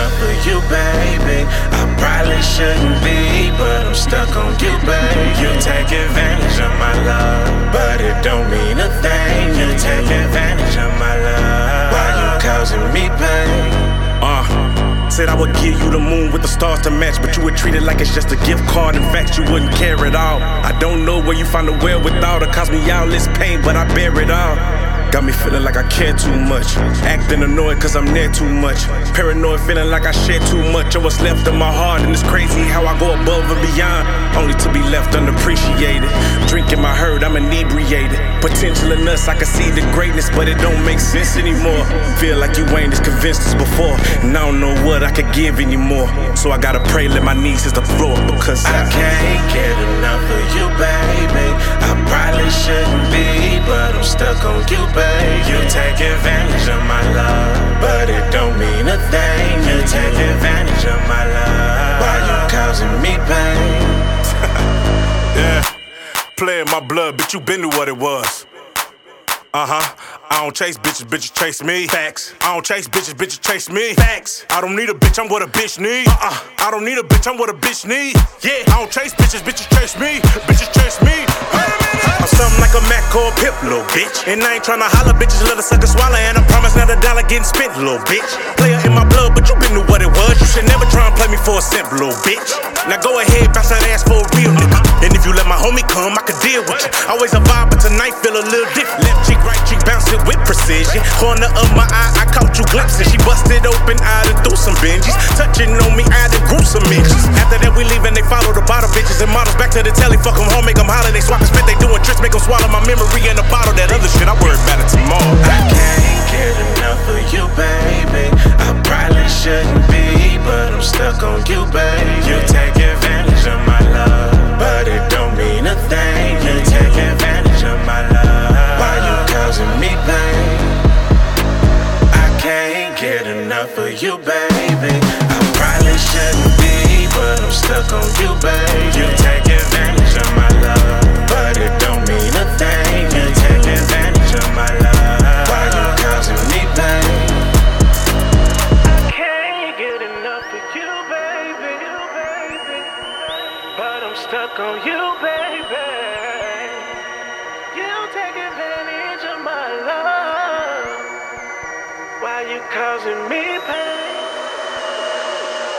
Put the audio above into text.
enough for you, baby. I probably shouldn't be, but I'm stuck on you, baby. You take advantage of my love, but it don't mean a thing. You take advantage of my love, why you causing me pain? Said I would give you the moon with the stars to match, but you would treat it like it's just a gift card. In fact, you wouldn't care at all. I don't know where you find the well without it. Caused me all this pain, but I bear it all. Got me feeling like I care too much, acting annoyed cause I'm there too much, paranoid feeling like I share too much of what's left of my heart. And it's crazy how I go above and beyond, only to be left unappreciated. Drinking my hurt, I'm inebriated. Potential in us, I can see the greatness, but it don't make sense anymore. Feel like you ain't as convinced as before, and I don't know what I could give anymore. So I gotta pray, let my knees hit the floor, because I can't get enough of you, baby. I probably shouldn't be, but I'm stuck on you, baby. You take advantage of my love, but it don't mean a thing. You take advantage of my love, why you causing me pain? Yeah, play in my blood, bitch, you been to what it was. I don't chase bitches, bitches chase me. Facts. I don't chase bitches, bitches chase me. Facts. I don't need a bitch, I'm what a bitch need. I don't need a bitch, I'm what a bitch need. Yeah, I don't chase bitches, bitches chase me. Bitches chase me. I'm something like a Mac or a Pip, little bitch. And I ain't tryna holler, bitches let a sucker swallow. And I promise not a dollar getting spent, little bitch. Player in my blood, but you been to what it was. You should never try and play me for a simp, little bitch. Now go ahead, bounce that ass for a real nigga. And if you let my homie come, I could deal with you. Always a vibe, but tonight feel a little different. Left cheek, right cheek, bouncing with precision. Corner of my eye, I caught you glimpsing. She busted open, I done threw some binges. Touching on me, I done grew some inches. After that we leave and they follow the bottle bitches and models back to the telly. Fuck them home, make them holler. They swap and spit, they doing tricks, make them swallow my memory in a bottle. That other shit, I worry about it tomorrow. I can't get enough of you, baby. I probably shouldn't be, but I'm stuck on you, baby. You take advantage of my love, but it don't mean a thing. You take advantage of my love, why you causing me pain? I can't get enough of you, baby. I probably shouldn't be, but I'm stuck on you, baby. You take advantage of my love, but it don't mean a thing. You take advantage of my love, why you causing me pain? I can't get enough of you, baby. But I'm stuck on you, baby. You take advantage of my love, why you causing me pain?